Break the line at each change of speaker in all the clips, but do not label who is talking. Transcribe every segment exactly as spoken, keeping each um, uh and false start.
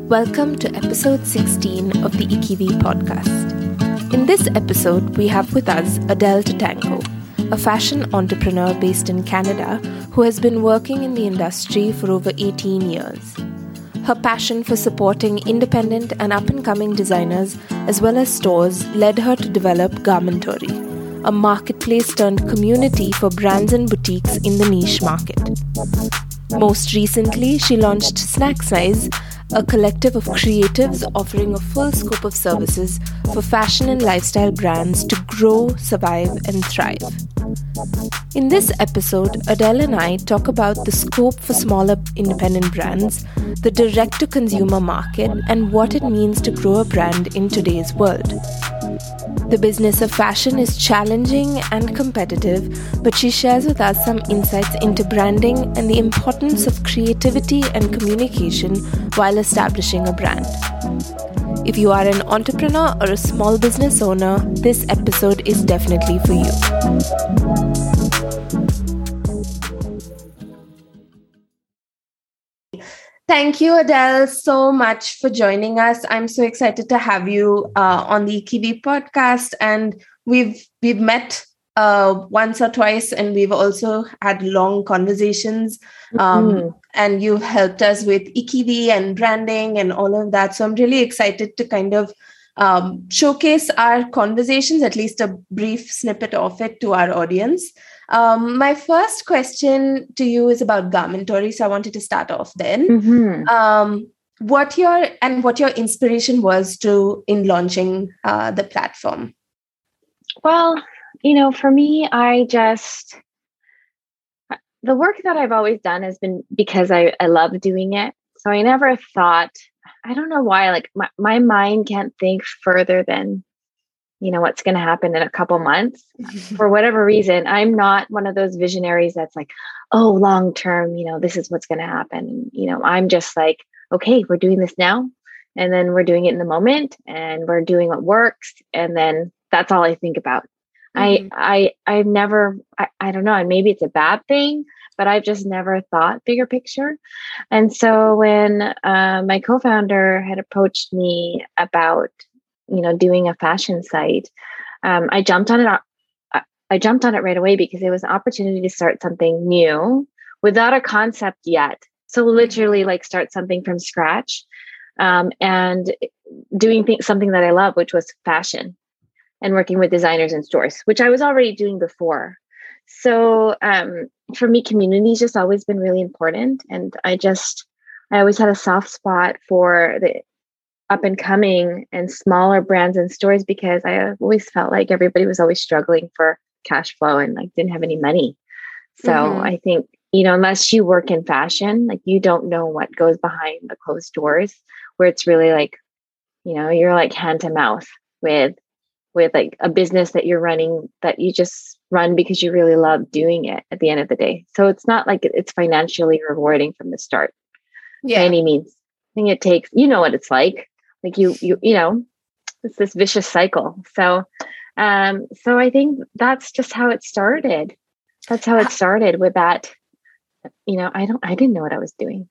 Welcome to episode sixteen of the Ikivi podcast. In this episode, we have with us Adele Tatango, a fashion entrepreneur based in Canada who has been working in the industry for over eighteen years. Her passion for supporting independent and up-and-coming designers as well as stores led her to develop Garmentory, a marketplace turned community for brands and boutiques in the niche market. Most recently, she launched Snack Size, a collective of creatives offering a full scope of services for fashion and lifestyle brands to grow, survive, and thrive. In this episode, Adele and I talk about the scope for smaller independent brands, the direct-to-consumer market, and what it means to grow a brand in today's world. The business of fashion is challenging and competitive, but she shares with us some insights into branding and the importance of creativity and communication while establishing a brand. If you are an entrepreneur or a small business owner, this episode is definitely for you. Thank you, Adele, so much for joining us. I'm so excited to have you uh, on the Ikivi podcast. And we've we've met uh, once or twice, and we've also had long conversations. Um, mm-hmm. And you've helped us with Ikivi and branding and all of that. So I'm really excited to kind of um, showcase our conversations, at least a brief snippet of it, to our audience. Um, my first question to you is about Garmentory, so I wanted to start off then. Mm-hmm. Um, what your and what your inspiration was to in launching uh, the platform?
Well, you know, for me, I just the work that I've always done has been because I, I love doing it. So I never thought, I don't know why, like my, my mind can't think further than, you know, what's going to happen in a couple months. For whatever reason, I'm not one of those visionaries that's like, oh, long term, you know, this is what's going to happen. You know, I'm just like, okay, we're doing this now. And then we're doing it in the moment and we're doing what works. And then that's all I think about. Mm-hmm. I, I, I've never, I, I don't know, and maybe it's a bad thing, but I've just never thought bigger picture. And so when uh, my co-founder had approached me about you know, doing a fashion site, um, I jumped on it. I, I jumped on it right away because it was an opportunity to start something new without a concept yet. So literally like start something from scratch um, and doing th- something that I love, which was fashion and working with designers in stores, which I was already doing before. So um, for me, community has just always been really important. And I just, I always had a soft spot for the up and coming and smaller brands and stores because I always felt like everybody was always struggling for cash flow and like didn't have any money. So mm-hmm. I think, you know, unless you work in fashion, like you don't know what goes behind the closed doors where it's really like, you know, you're like hand to mouth with, with like a business that you're running that you just run because you really love doing it at the end of the day. So it's not like it's financially rewarding from the start yeah. by any means. I think it takes, you know what it's like. Like you, you, you know, it's this vicious cycle. So, um, so I think that's just how it started. That's how it started with that. You know, I don't, I didn't know what I was doing.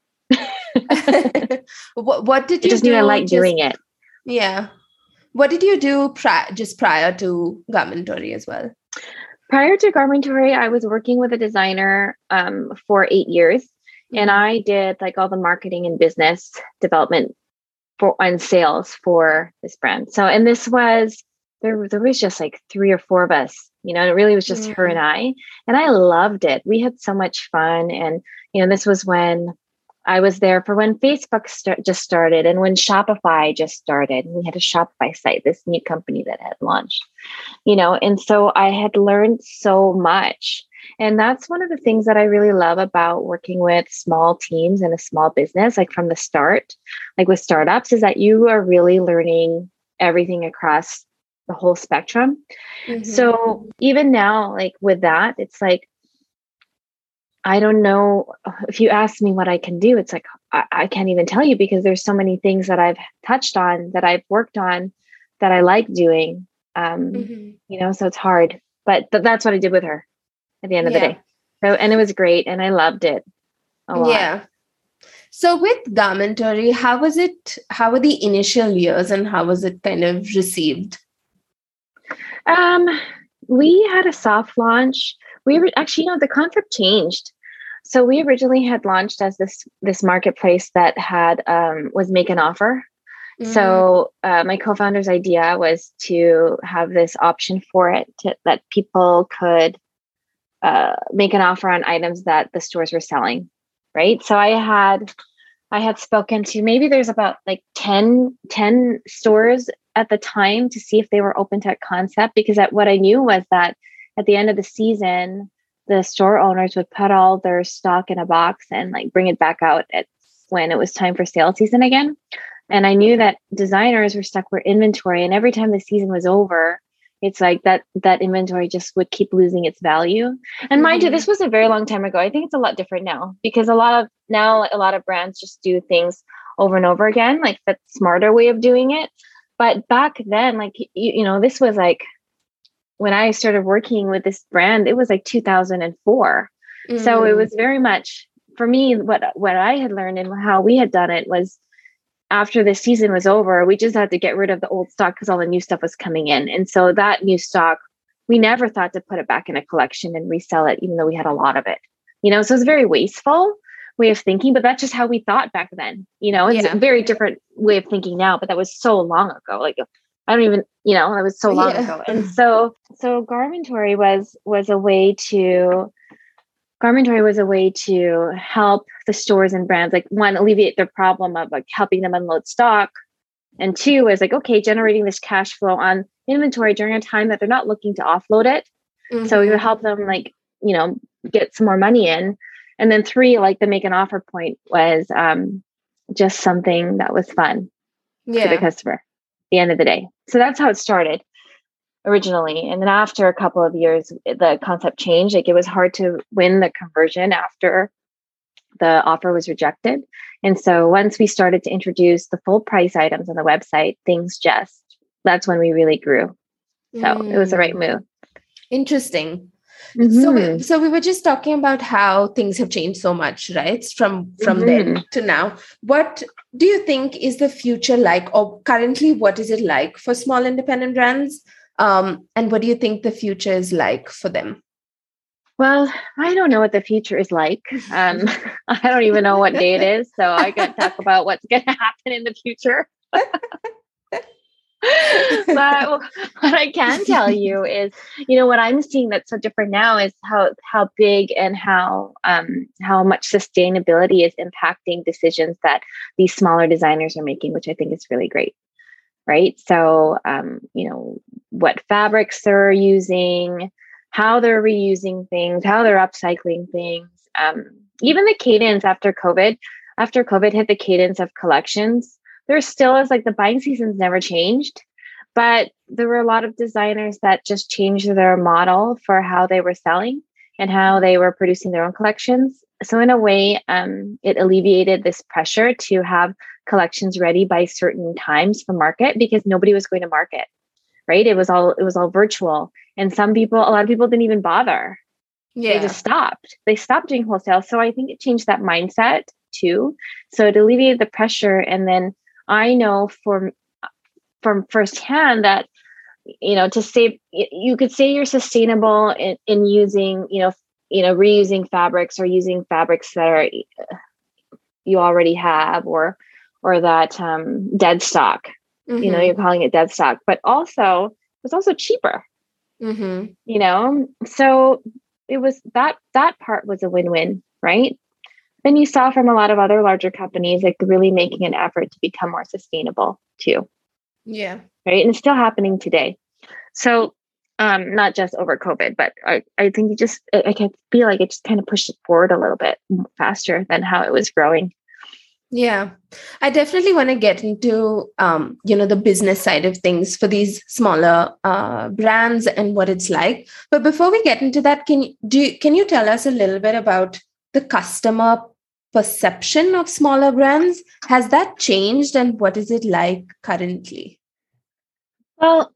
what, what did you
I just
do?
knew I liked
just,
doing it.
Yeah. What did you do pri- just prior to Garmentory as well?
Prior to Garmentory, I was working with a designer um, for eight years, mm-hmm. and I did like all the marketing and business development for on sales for this brand. So, and this was, there, there was just like three or four of us, you know, it really was just mm-hmm. her and I, and I loved it. We had so much fun. And, you know, this was when I was there for when Facebook start, just started and when Shopify just started. We had a Shopify site, this new company that had launched, you know, and so I had learned so much. And that's one of the things that I really love about working with small teams in a small business, like from the start, like with startups, is that you are really learning everything across the whole spectrum. Mm-hmm. So even now, like with that, it's like, I don't know if you ask me what I can do, it's like, I, I can't even tell you because there's so many things that I've touched on, that I've worked on, that I like doing, um, mm-hmm. you know, so it's hard, but th- that's what I did with her at the end of yeah. the day. So, and it was great. And I loved it a lot.
Yeah. So with Garmentory, how was it? How were the initial years, and how was it kind of received?
Um, we had a soft launch. We were actually, you know, the concept changed. So we originally had launched as this this marketplace that had um, was make an offer. Mm. So uh, my co-founder's idea was to have this option for it to, that people could uh, make an offer on items that the stores were selling, right? So I had I had spoken to maybe there's about like ten, ten stores at the time to see if they were open to that concept, because at, what I knew was that at the end of the season, the store owners would put all their stock in a box and like bring it back out at when it was time for sale season again. And I knew that designers were stuck with inventory, and every time the season was over, it's like that that inventory just would keep losing its value. And mm-hmm. mind you, this was a very long time ago. I think it's a lot different now, because a lot of now a lot of brands just do things over and over again, like that smarter way of doing it. But back then, like you, you know, this was like when I started working with this brand, it was like two thousand four. Mm-hmm. So it was very much for me. What what I had learned and how we had done it was, after the season was over, we just had to get rid of the old stock because all the new stuff was coming in. And so that new stock, we never thought to put it back in a collection and resell it, even though we had a lot of it. You know, so it's a very wasteful way of thinking, but that's just how we thought back then. You know, it's yeah. a very different way of thinking now, but that was so long ago. Like, I don't even, you know, that was so long yeah. ago. And so, so Garmentory was, was a way to, Garmentory was a way to help the stores and brands, like one, alleviate their problem of like helping them unload stock. And two is like, okay, generating this cash flow on inventory during a time that they're not looking to offload it. Mm-hmm. So we would help them like, you know, get some more money in. And then three, like the make an offer point was um, just something that was fun yeah. for the customer at the end of the day. So that's how it started originally. And then after a couple of years, the concept changed. Like it was hard to win the conversion after the offer was rejected. And so once we started to introduce the full price items on the website, things just, that's when we really grew. So mm. it was the right move.
Interesting. Mm-hmm. So, we, so we were just talking about how things have changed so much, right? From, from mm-hmm. then to now. What do you think is the future like, or currently what is it like for small independent brands? Um, and what do you think the future is like for them?
Well, I don't know what the future is like. Um, I don't even know what day it is. So I can talk about what's going to happen in the future. But what I can tell you is, you know, what I'm seeing that's so different now is how how big and how um, how much sustainability is impacting decisions that these smaller designers are making, which I think is really great. Right. So, um, you know, what fabrics they're using, how they're reusing things, how they're upcycling things, um, even the cadence after COVID, after COVID hit the cadence of collections, there still is like the buying season's never changed, but there were a lot of designers that just changed their model for how they were selling and how they were producing their own collections. So in a way, um, it alleviated this pressure to have collections ready by certain times for market, because nobody was going to market, right? It was all, it was all virtual. And some people, a lot of people didn't even bother. Yeah. They just stopped. They stopped doing wholesale. So I think it changed that mindset too. So it alleviated the pressure. And then I know from, from firsthand that, you know, to save, you could say you're sustainable in, in using, you know, you know, reusing fabrics or using fabrics that are, you already have, or, or that um, dead stock, mm-hmm. you know, you're calling it dead stock, but also it's also cheaper, mm-hmm. you know? So it was that, that part was a win-win, right? Then you saw from a lot of other larger companies, like really making an effort to become more sustainable too.
Yeah.
Right. And it's still happening today. So um, not just over COVID, but I, I think you just, I, I can feel like it just kind of pushed it forward a little bit faster than how it was growing.
Yeah, I definitely want to get into, um, you know, the business side of things for these smaller uh, brands and what it's like. But before we get into that, can you, do you, can you tell us a little bit about the customer perception of smaller brands? Has that changed, and what is it like currently?
Well,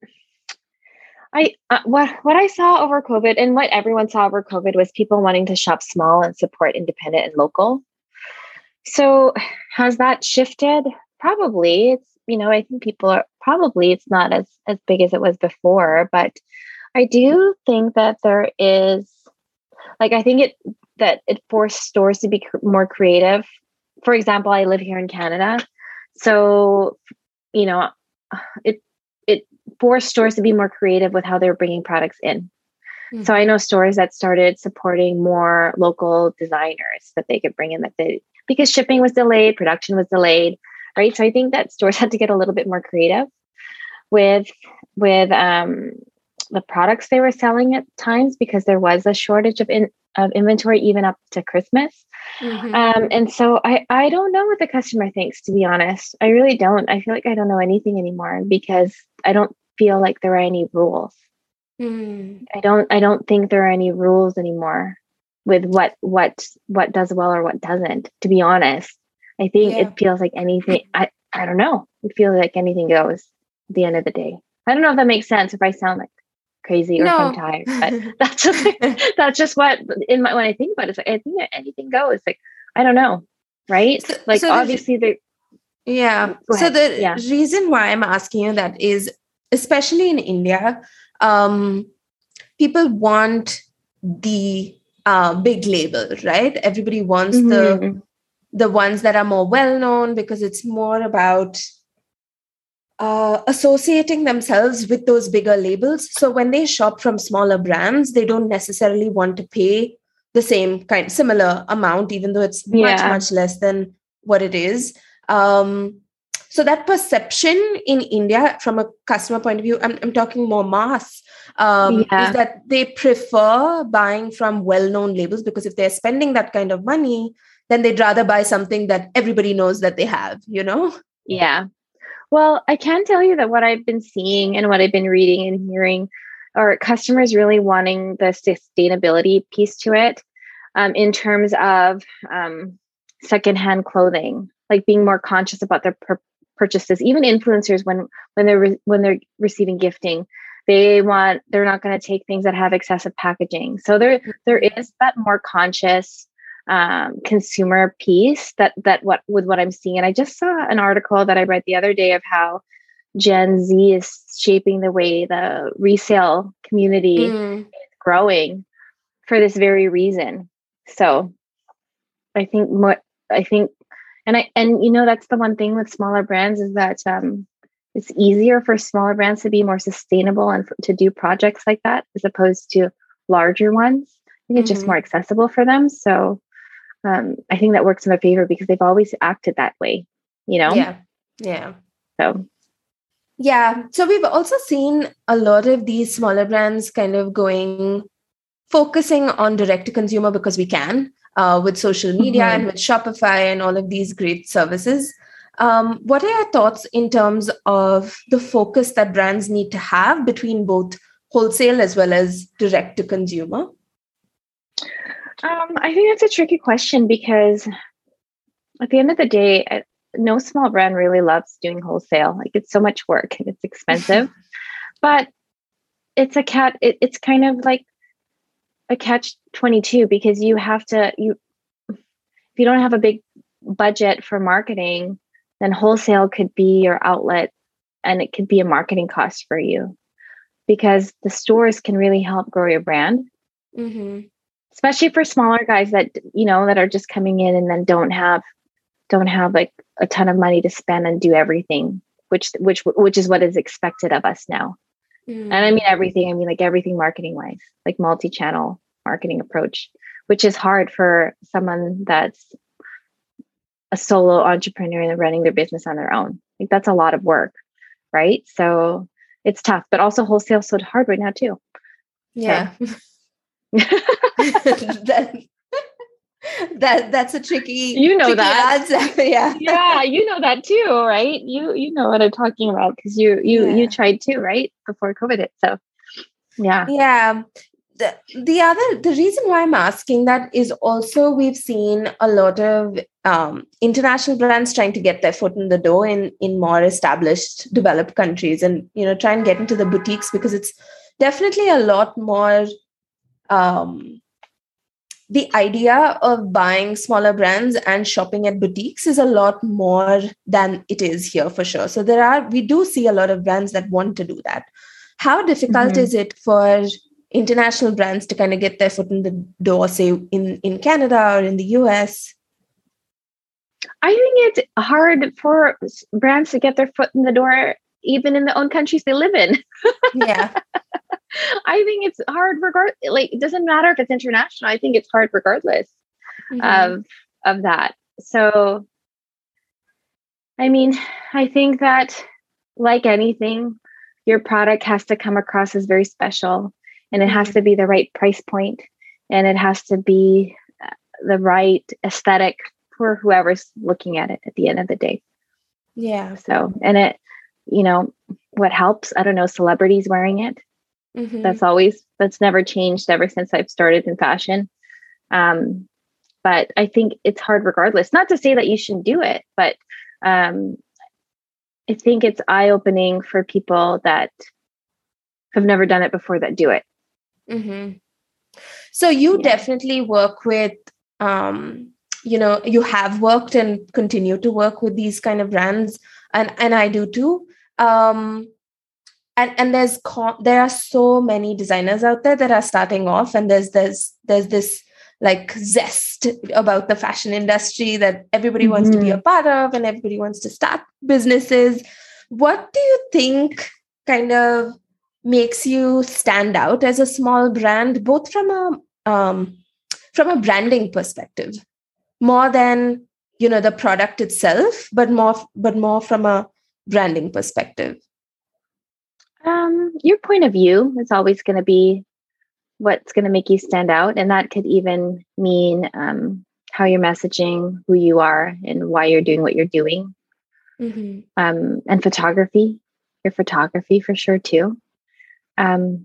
I uh, what what I saw over COVID, and what everyone saw over COVID, was people wanting to shop small and support independent and local. So has that shifted? Probably. It's, you know, I think people are probably it's not as as big as it was before, but I do think that there is like I think it that it forced stores to be cr- more creative. For example, I live here in Canada. So, you know, it it forced stores to be more creative with how they're bringing products in. Mm-hmm. So I know stores that started supporting more local designers that they could bring in that they because shipping was delayed, production was delayed, right? So I think that stores had to get a little bit more creative with with um, the products they were selling at times because there was a shortage of in, of inventory even up to Christmas. Mm-hmm. Um, and so I I don't know what the customer thinks, to be honest. I really don't. I feel like I don't know anything anymore because I don't feel like there are any rules. Mm. I don't I don't think there are any rules anymore with what what what does well or what doesn't, to be honest. I think yeah. It feels like anything I, I don't know. It feels like anything goes at the end of the day. I don't know if that makes sense, if I sound like crazy or no. If I'm tired, but that's just that's just what in my when I think about it, it's like I think anything goes. Like I don't know. Right? So, like so obviously the,
the Yeah. So the yeah. reason why I'm asking you that is especially in India, um, people want the uh, big label, right? Everybody wants mm-hmm. the the ones that are more well-known because it's more about uh, associating themselves with those bigger labels. So when they shop from smaller brands, they don't necessarily want to pay the same kind, similar amount, even though it's yeah. much, much less than what it is. Um, so that perception in India from a customer point of view, I'm, I'm talking more mass, um, yeah. is that they prefer buying from well-known labels because if they're spending that kind of money, then they'd rather buy something that everybody knows that they have, you know?
Yeah. Well, I can tell you that what I've been seeing and what I've been reading and hearing are customers really wanting the sustainability piece to it um, in terms of um, secondhand clothing, like being more conscious about their pur- purchases. Even influencers, when when they're re- when they're receiving gifting, they want they're not going to take things that have excessive packaging. So there there is that more conscious um, consumer piece that that what with what I'm seeing. And I just saw an article that I read the other day of how Gen Z is shaping the way the resale community mm. is growing for this very reason. So I think more, I think, and I, and you know, that's the one thing with smaller brands is that um, it's easier for smaller brands to be more sustainable and f- to do projects like that as opposed to larger ones. I think mm-hmm. it's just more accessible for them. So um, I think that works in their favor because they've always acted that way, you know?
Yeah. Yeah.
So.
Yeah. So we've also seen a lot of these smaller brands kind of going, focusing on direct to consumer because we can uh, with social media mm-hmm. and with Shopify and all of these great services. Um, what are your thoughts in terms of the focus that brands need to have between both wholesale as well as direct to consumer?
Um, I think that's a tricky question because at the end of the day, no small brand really loves doing wholesale. Like it's so much work and it's expensive, but it's a cat. It, it's kind of like a catch twenty-two because you have to, you, if you don't have a big budget for marketing, then wholesale could be your outlet and it could be a marketing cost for you because the stores can really help grow your brand. Mm-hmm. Especially for smaller guys that, you know, that are just coming in and then don't have, don't have like a ton of money to spend and do everything, which, which, which is what is expected of us now. Mm. And I mean, everything, I mean, like everything marketing wise, like multi-channel marketing approach, which is hard for someone that's a solo entrepreneur and running their business on their own. Like that's a lot of work. Right. So it's tough, but also wholesale so hard right now too.
Yeah. So. that, that that's a tricky
you know
tricky
that
answer. yeah
yeah you know that too, right? You you know what I'm talking about because you you yeah. you tried too, right, before COVID hit. So yeah
yeah the, the other the reason why I'm asking that is also we've seen a lot of um, international brands trying to get their foot in the door in in more established developed countries and you know try and get into the boutiques because it's definitely a lot more Um, the idea of buying smaller brands and shopping at boutiques is a lot more than it is here for sure. So there are, we do see a lot of brands that want to do that. How difficult
Mm-hmm.
is it for international brands to kind of get their foot in the door, say in, in Canada or in the U S?
I think it's hard for brands to get their foot in the door, even in the own countries they live in.
Yeah.
I think it's hard regard like it doesn't matter if it's international. I think it's hard regardless
Mm-hmm.
of of that. So I mean, I think that like anything, your product has to come across as very special, and it
Mm-hmm.
has to be the right price point, and it has to be the right aesthetic for whoever's looking at it at the end of the day.
Yeah.
So, and it, you know, what helps, I don't know, celebrities wearing it.
Mm-hmm.
That's always, that's never changed ever since I've started in fashion. Um, but I think it's hard regardless. Not to say that you shouldn't do it, but um, I think it's eye-opening for people that have never done it before that do it.
Mm-hmm. So you
Yeah.
definitely work with, um, you know, you have worked and continue to work with these kind of brands, and and I do too. Um, and and there's co- there are so many designers out there that are starting off, and there's there's there's this like zest about the fashion industry that everybody wants to be a
Mhm.
part of, and everybody wants to start businesses. What do you think kind of makes you stand out as a small brand, both from a um, from a branding perspective, more than you know the product itself, but more but more from a branding perspective?
Um, your point of view is always going to be what's going to make you stand out. And that could even mean um, how you're messaging, who you are, and why you're doing what you're doing.
Mm-hmm.
Um, and photography, your photography for sure too. Um,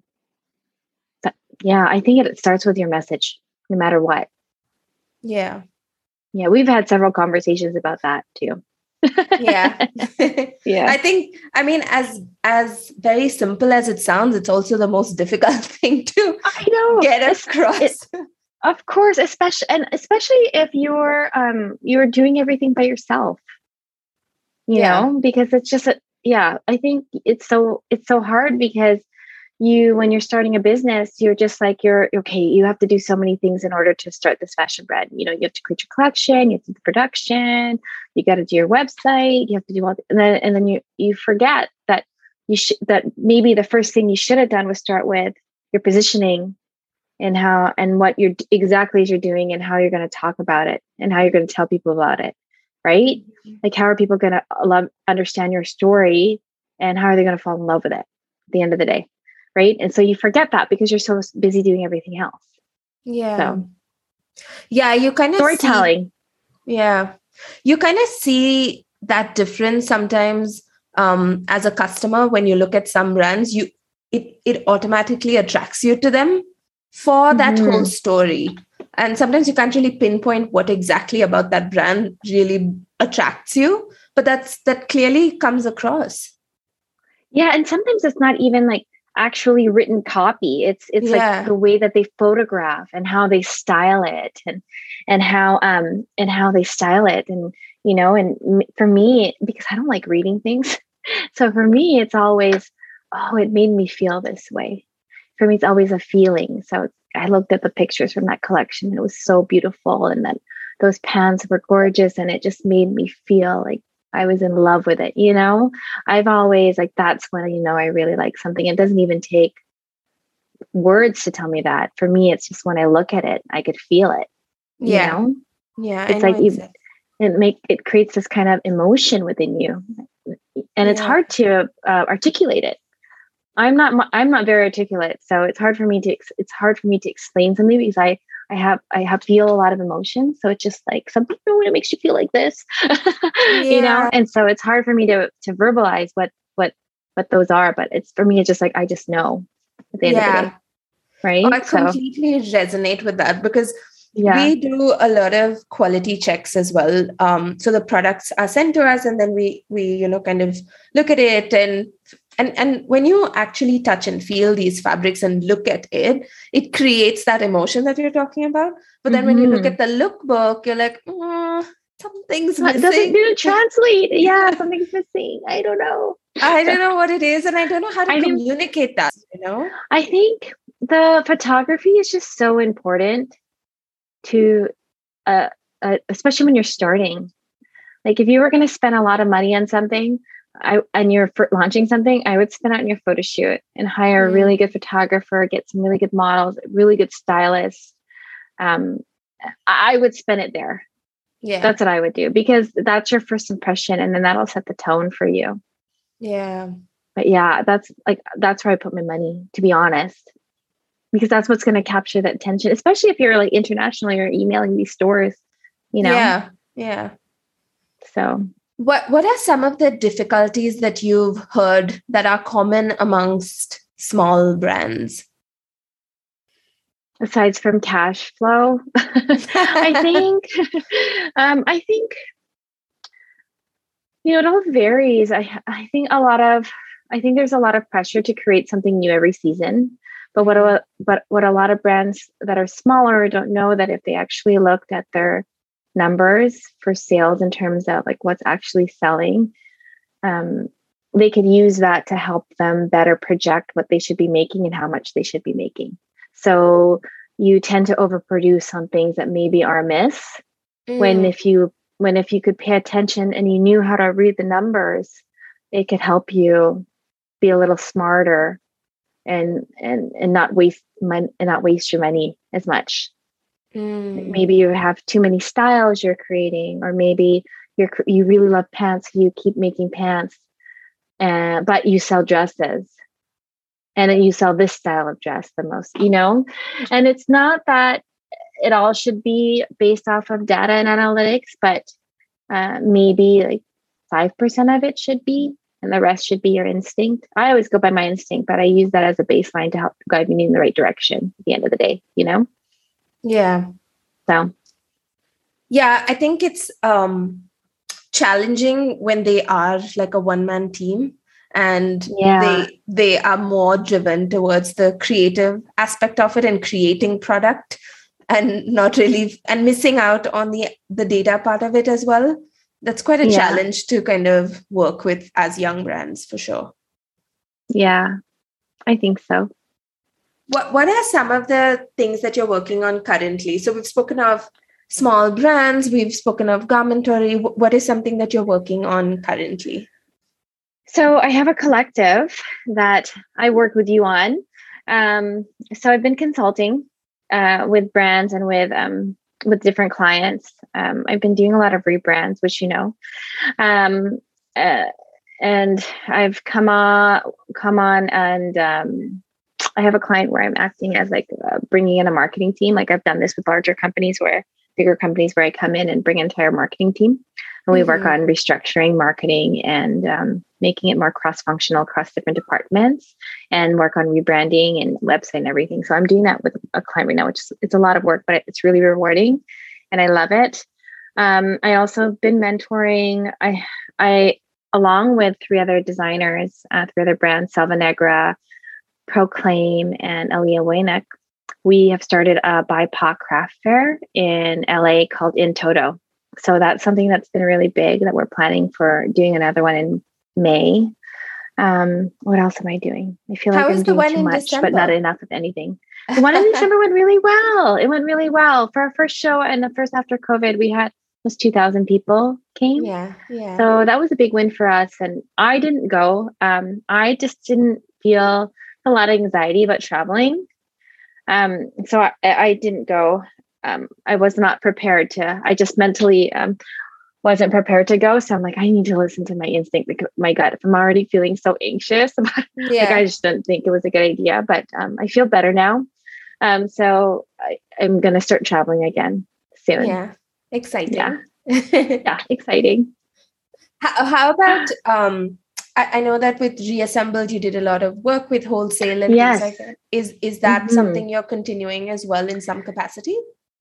but yeah, I think it starts with your message, no matter what.
Yeah.
Yeah, we've had several conversations about that too.
Yeah.
Yeah.
I think, I mean, as as very simple as it sounds, it's also the most difficult thing to
I know.
get
It's-
across.
it- Of course, especially and especially if you're um you're doing everything by yourself. You
Yeah.
know, because it's just a, yeah, I think it's so it's so hard because you when you're starting a business, you're just like you're okay, you have to do so many things in order to start this fashion brand. You know, you have to create your collection, you have to do production, you got to do your website, you have to do all and then and then you you forget that you should that maybe the first thing you should have done was start with your positioning and how and what you're exactly as you're doing and how you're going to talk about it and how you're going to tell people about it, right? Like how are people going to love understand your story and how are they going to fall in love with it at the end of the day, right? And so you forget that because you're so busy doing everything else.
Yeah.
So
Yeah, you kind of
storytelling.
See, yeah. You kind of see that difference sometimes um, as a customer when you look at some brands, you it it automatically attracts you to them for that
Mhm.
whole story. And sometimes you can't really pinpoint what exactly about that brand really attracts you, but that's that clearly comes across.
Yeah, and sometimes it's not even like actually written copy. It's it's
Yeah.
like the way that they photograph and how they style it and and how um and how they style it and you know and m- for me because I don't like reading things. So for me it's always oh it made me feel this way. For me it's always a feeling. So it's, I looked at the pictures from that collection and it was so beautiful and that those pants were gorgeous and it just made me feel like I was in love with it, you know? I've always like that's when you know I really like something. It doesn't even take words to tell me that. For me, it's just when I look at it, I could feel it. You
Yeah.
know?
Yeah.
It's
I know
like you
exactly.
it make it creates this kind of emotion within you. And it's
Yeah.
hard to uh, articulate it. I'm not mu- I'm not very articulate, so it's hard for me to ex- it's hard for me to explain something because I I have I have feel a lot of emotion. So it's just like something when it makes you feel like this, you know.
Yeah.
And so it's hard for me to to verbalize what what what those are. But it's for me, it's just like I just know at the end of the
Yeah.
day, right?
Oh, I
So
completely resonate with that because
yeah,
we do a lot of quality checks as well. Um, so the products are sent to us, and then we we you know kind of look at it and and and when you actually touch and feel these fabrics and look at it, it creates that emotion that you're talking about. But then when you look
Mm-hmm.
at the lookbook, you're like, mm, something's
It doesn't
missing.
didn't translate. Yeah, something's missing. I don't know.
I don't know what it is, and I don't know how to
I think
communicate that, you know?
I think the photography is just so important to, uh, uh especially when you're starting. Like if you were going to spend a lot of money on something, I and you're for launching something, I would spend out on your photo shoot and hire a
Mm.
really good photographer, get some really good models, really good stylists. Um, I would spend it there.
Yeah.
That's what I would do, because that's your first impression, and then that'll set the tone for you.
Yeah.
But yeah, that's like that's where I put my money, to be honest, because that's what's going to capture that attention, especially if you're like internationally or emailing these stores, you know.
Yeah. Yeah.
So
What what are some of the difficulties that you've heard that are common amongst small brands?
aside from cash flow, I think, um, I think, you know, it all varies. I I think a lot of, I think there's a lot of pressure to create something new every season. But what a, but what a lot of brands that are smaller don't know, that if they actually looked at their numbers for sales in terms of like what's actually selling, um, they could use that to help them better project what they should be making and how much they should be making. So you tend to overproduce on things that maybe are amiss. Mm. When if you when if you could pay attention and you knew how to read the numbers, it could help you be a little smarter and and and not waste money and not waste your money as much. Mm. Like maybe you have too many styles you're creating, or maybe you're you really love pants, so you keep making pants, and but you sell dresses, and then you sell this style of dress the most, you know. And it's not that it all should be based off of data and analytics, but uh, maybe like five percent of it should be, and the rest should be your instinct. I always go by my instinct, but I use that as a baseline to help guide me in the right direction at the end of the day, you know?
Yeah.
So.
Yeah, I think it's um, challenging when they are like a one-man team, and yeah. they they are more driven towards the creative aspect of it and creating product, and not really, and missing out on the the data part of it as well. That's quite a yeah. challenge to kind of work with as young brands, for sure.
Yeah, I think so.
What What are some of the things that you're working on currently? So we've spoken of small brands, we've spoken of Garmentory. What is something that you're working on currently?
So I have a collective that I work with you on. Um, so I've been consulting uh, with brands and with um, with different clients. Um, I've been doing a lot of rebrands, which you know, um, uh, and I've come on, come on, and um, I have a client where I'm acting as like uh, bringing in a marketing team. Like I've done this with larger companies, where bigger companies, where I come in and bring an entire marketing team, and we mm-hmm. work on restructuring marketing and um, making it more cross-functional across different departments, and work on rebranding and website and everything. So I'm doing that with a client right now, which is, it's a lot of work, but it's really rewarding and I love it. Um, I also been mentoring, I, I, along with three other designers, uh, three other brands, Selva Negra, Proclaim, and Aliyah Waynek. We have started a B I P O C craft fair in L A called In Toto. So that's something that's been really big that we're planning for doing another one in May. Um, what else am I doing? I feel like
How
I'm doing too much,
December?
but not enough of anything. The one in December went really well. It went really well. For our first show and the first after COVID, we had almost two thousand people came.
Yeah, yeah.
So that was a big win for us. And I didn't go. Um, I just didn't feel a lot of anxiety about traveling. Um, so I, I didn't go. Um, I was not prepared to, I just mentally um, wasn't prepared to go. So I'm like, I need to listen to my instinct, like my gut. If I'm already feeling so anxious, yeah. like I just didn't think it was a good idea, but um, I feel better now. Um, so I, I'm going to start traveling again soon.
Yeah. Exciting.
Yeah. yeah. Exciting.
How, how about, um, I, I know that with Reassembled, you did a lot of work with wholesale and
yes.
things like that. Is, is that
mm-hmm.
something you're continuing as well in some capacity?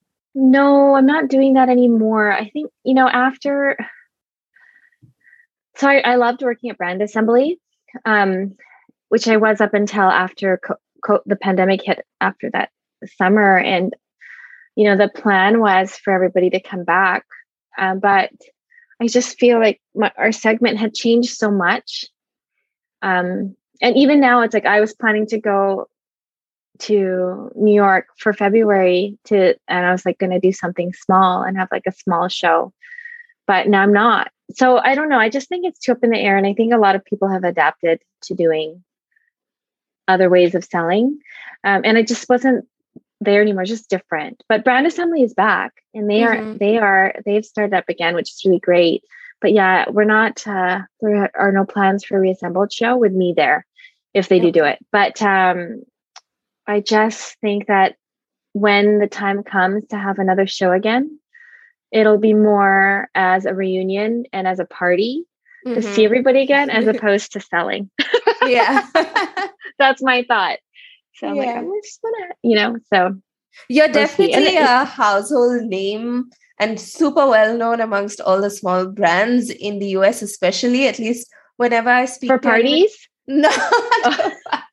No, I'm not doing that anymore. I think, you know, after, so I, I loved working at Brand Assembly. um, which I was up until after co- co- the pandemic hit after that summer. And, you know, the plan was for everybody to come back. Um, but I just feel like my, our segment had changed so much. Um, and even now it's like, I was planning to go to New York for February to, and I was like going to do something small and have like a small show, but now I'm not. So I don't know. I just think it's too up in the air. And I think a lot of people have adapted to doing other ways of selling. Um, and I just wasn't there anymore, just different. But Brand Assembly is back and they mm-hmm. are, they are, they've started up again, which is really great. But yeah, we're not, uh, there are no plans for a Reassembled show with me there if they okay. do do it. But um, I just think that when the time comes to have another show again, it'll be more as a reunion and as a party mm-hmm. to see everybody again, as opposed to selling.
Yeah.
That's my thought. So I'm yeah. like, I'm just gonna, you know, so.
You're definitely a household name and super well known amongst all the small brands in the U S, especially, at least whenever I speak
for parties.
Anyone. No.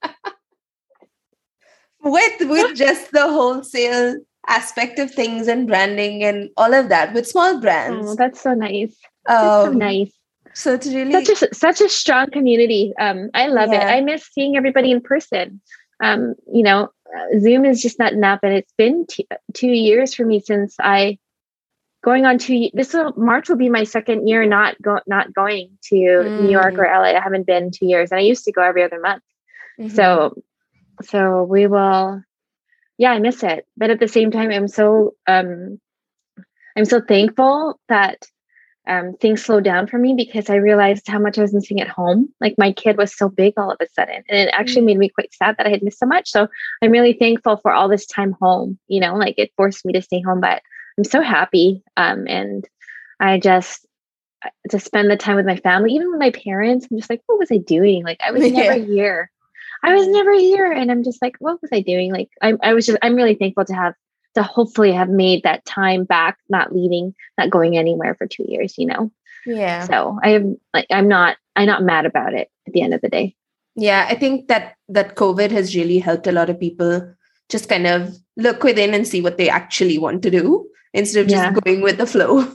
with with just the wholesale aspect of things and branding and all of that with small brands.
Oh, that's so nice. That's um, so nice.
So it's really
such a such a strong community. Um, I love yeah. it. I miss seeing everybody in person. Um, you know, uh, Zoom is just not enough, and it's been t- two years for me since I going on two. This will March will be my second year not go not going to mm. New York or L A. I haven't been two years, and I used to go every other month. Mm-hmm. So, so we will. Yeah, I miss it, but at the same time, I'm so um, I'm so thankful that. Um, things slowed down for me because I realized how much I was missing at home. Like my kid was so big all of a sudden, and it actually mm. made me quite sad that I had missed so much. So I'm really thankful for all this time home, you know, like it forced me to stay home, but I'm so happy. Um, and I just, to spend the time with my family, even with my parents, I'm just like, what was I doing? Like I was never yeah. here. I was never here. And I'm just like, what was I doing? Like I, I was just, I'm really thankful to have to hopefully have made that time back, not leaving, not going anywhere for two years, you know?
Yeah.
So I am like, I'm not, I'm not mad about it at the end of the day.
Yeah. I think that, that COVID has really helped a lot of people just kind of look within and see what they actually want to do instead of just yeah. going with the flow.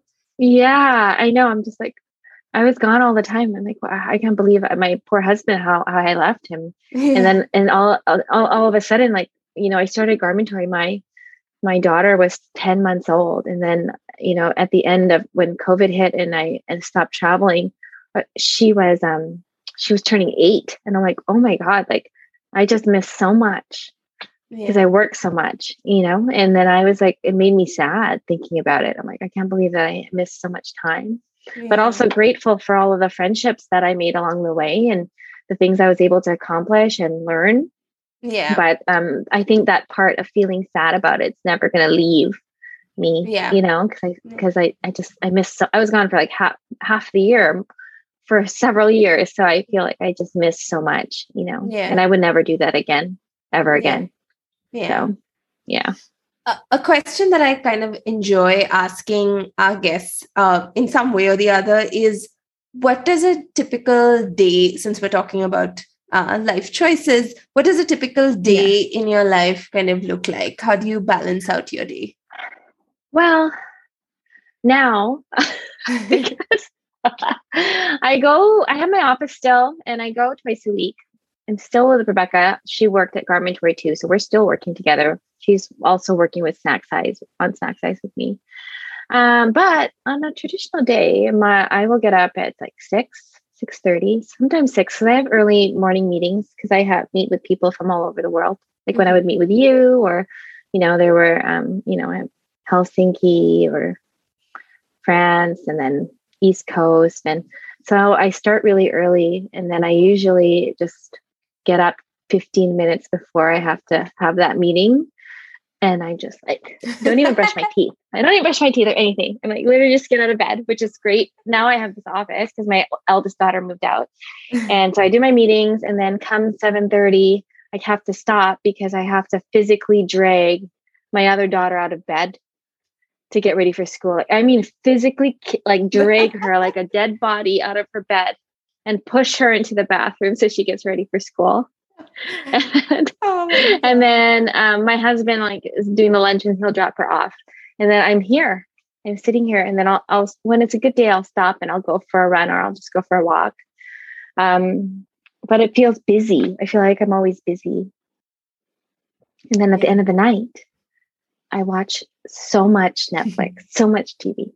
Yeah, I know. I'm just like, I was gone all the time. I'm like, well, I can't believe it. My poor husband, how, how I left him. Yeah. And then, and all, all, all of a sudden, like, you know, I started Garmentory. My, my daughter was ten months old. And then, you know, at the end of when COVID hit and I and stopped traveling, she was, um, she was turning eight. And I'm like, oh my God, like I just missed so much because yeah. I work so much, you know? And then I was like, it made me sad thinking about it. I'm like, I can't believe that I missed so much time, yeah. but also grateful for all of the friendships that I made along the way and the things I was able to accomplish and learn.
Yeah.
But um, I think that part of feeling sad about it's never going to leave me,
yeah.
you know, because I, because I, I just, I missed, so, I was gone for like half, half the year for several years. So I feel like I just missed so much, you know,
yeah.
and I would never do that again, ever again.
Yeah.
So, yeah.
A, a question that I kind of enjoy asking our guests uh, in some way or the other is, what does a typical day, since we're talking about Uh, life choices, what does a typical day yeah. in your life kind of look like? How do you balance out your day?
Well, now because I go, I have my office still and I go twice a week. I'm still with Rebecca. She worked at Garmentory too. So we're still working together. She's also working with Snack Size on Snack Size with me. Um, but on a traditional day, my I will get up at like six. six thirty, sometimes six. So I have early morning meetings because I have meet with people from all over the world. Like mm-hmm. when I would meet with you or, you know, there were, um, you know, Helsinki or France and then East Coast. And so I start really early and then I usually just get up fifteen minutes before I have to have that meeting. And I just like, don't even brush my teeth. I don't even brush my teeth or anything. I'm like, literally just get out of bed, which is great. Now I have this office because my eldest daughter moved out. And so I do my meetings and then come seven thirty, I have to stop because I have to physically drag my other daughter out of bed to get ready for school. I mean, physically like drag her like a dead body out of her bed and push her into the bathroom so she gets ready for school. and,
oh
and then um, my husband like is doing the lunch and he'll drop her off. And then I'm here. I'm sitting here, and then I'll, I'll when it's a good day, I'll stop and I'll go for a run or I'll just go for a walk. Um, but it feels busy. I feel like I'm always busy. And then at yeah. the end of the night, I watch so much Netflix, so much T V.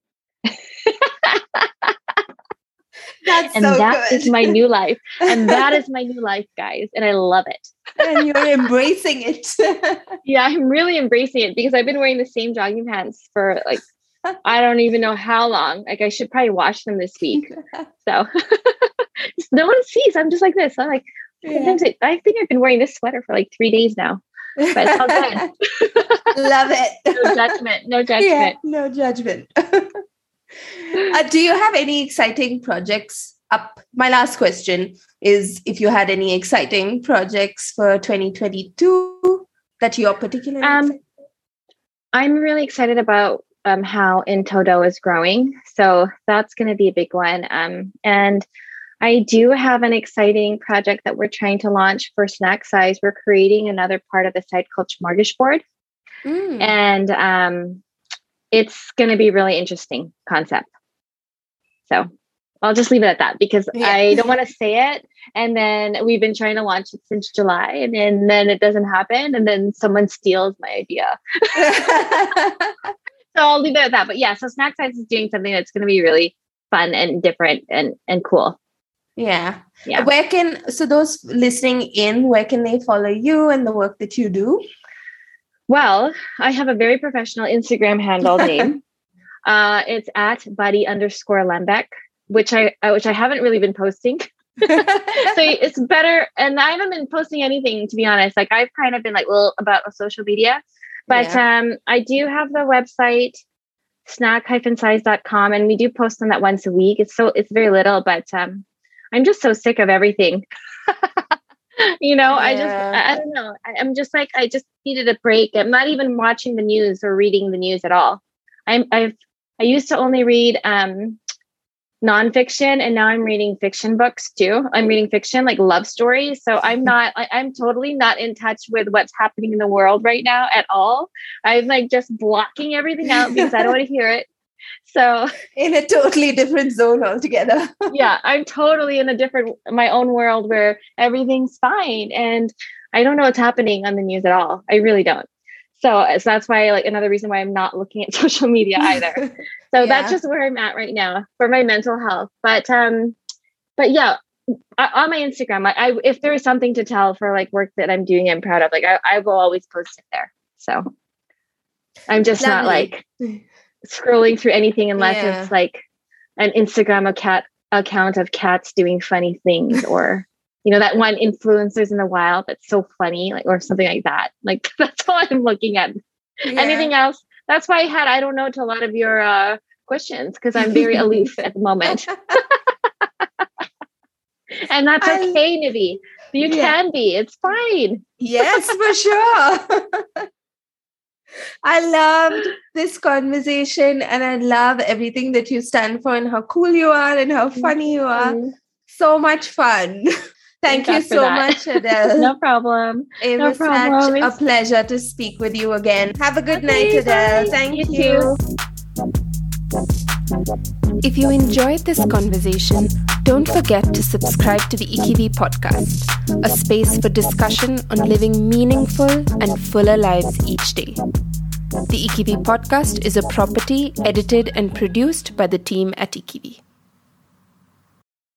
That's
and
so
that
good.
is my new life. And that is my new life, guys. And I love it.
And you're embracing it.
Yeah, I'm really embracing it because I've been wearing the same jogging pants for like, I don't even know how long. Like I should probably wash them this week. So no one sees. I'm just like this. I'm like, yeah. it, I think I've been wearing this sweater for like three days now. But it's all good.
Love it.
No judgment. No judgment.
Yeah, no judgment. uh, do you have any exciting projects up? My last question is if you had any exciting projects for twenty twenty-two that you're particularly
um,
excited?
I'm really excited about um, how In Todo is growing. So that's going to be a big one. Um, and I do have an exciting project that we're trying to launch for Snack Size. We're creating another part of the Side Coach Smorgasbord. Mm. And um, it's going to be a really interesting concept. So I'll just leave it at that because yeah. I don't want to say it. And then we've been trying to launch it since July and, and then it doesn't happen. And then someone steals my idea. So I'll leave it at that. But yeah, so Snack Size is doing something that's going to be really fun and different and, and cool.
Yeah.
Yeah.
Where can, so those listening in, where can they follow you and the work that you do?
Well, I have a very professional Instagram handle name. Uh, it's at buddy underscore Lembeck, which I, uh, which I haven't really been posting. So it's better. And I haven't been posting anything, to be honest. Like I've kind of been like, well, about social media, but yeah. um, I do have the website snack dash size dot com and we do post on that once a week. It's so, it's very little, but um, I'm just so sick of everything. You know, yeah. I just, I, I don't know. I, I'm just like, I just needed a break. I'm not even watching the news or reading the news at all. I'm, I've, I used to only read um, nonfiction and now I'm reading fiction books too. I'm reading fiction, like love stories. So I'm not, I, I'm totally not in touch with what's happening in the world right now at all. I'm like just blocking everything out because I don't want to hear it. So
in a totally different zone altogether.
Yeah, I'm totally in a different, my own world where everything's fine. And I don't know what's happening on the news at all. I really don't. So, so that's why, like, another reason why I'm not looking at social media either. So yeah. That's just where I'm at right now for my mental health. But, um, but yeah, I, on my Instagram, I, I, if there is something to tell for like work that I'm doing, I'm proud of, like, I, I will always post it there. So I'm just Lovely. Not like scrolling through anything unless yeah. it's like an Instagram a cat account of cats doing funny things or, you know, that one influencers in the wild that's so funny, like, or something like that. Like, that's all I'm looking at. Yeah. Anything else? That's why I had, I don't know, to a lot of your uh, questions because I'm very aloof at the moment. And that's I, okay, Nivi. You yeah. can be. It's fine.
Yes, for sure. I loved this conversation and I love everything that you stand for and how cool you are and how funny you are. Mm-hmm. So much fun. Thank, Thank you so much, Adele.
No problem.
It
no
was
problem.
such a pleasure to speak with you again. Have a good okay, night, Adele.
Bye.
Thank
you.
you.
If you enjoyed this conversation, don't forget to subscribe to the Ikivi podcast, a space for discussion on living meaningful and fuller lives each day. The Ikivi podcast is a property edited and produced by the team at Ikivi.